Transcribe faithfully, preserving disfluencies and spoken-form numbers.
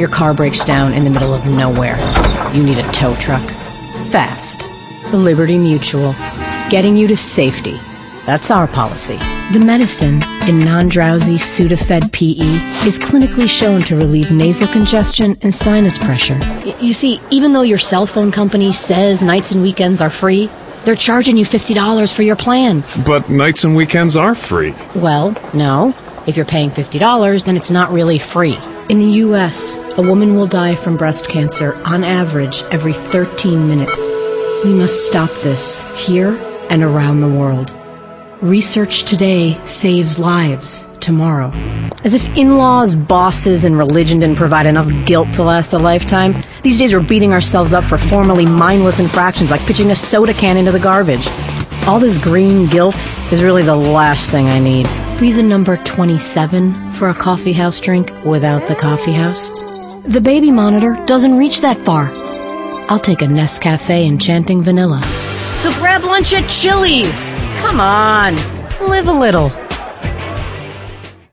Your car breaks down in the middle of nowhere. You need a tow truck. Fast. Liberty Mutual. Getting you to safety. That's our policy. The medicine in non-drowsy Sudafed P E is clinically shown to relieve nasal congestion and sinus pressure. Y- you see, even though your cell phone company says nights and weekends are free, they're charging you fifty dollars for your plan. But nights and weekends are free. Well, no. If you're paying fifty dollars, then it's not really free. In the U S, a woman will die from breast cancer on average every thirteen minutes. We must stop this here and around the world. Research today saves lives tomorrow. As if in-laws, bosses, and religion didn't provide enough guilt to last a lifetime, these days we're beating ourselves up for formerly mindless infractions like pitching a soda can into the garbage. All this green guilt is really the last thing I need. Reason number twenty-seven for a coffee house drink without the coffee house. The baby monitor doesn't reach that far. I'll take a Nescafe Enchanting Vanilla. So grab lunch at Chili's. Come on, live a little.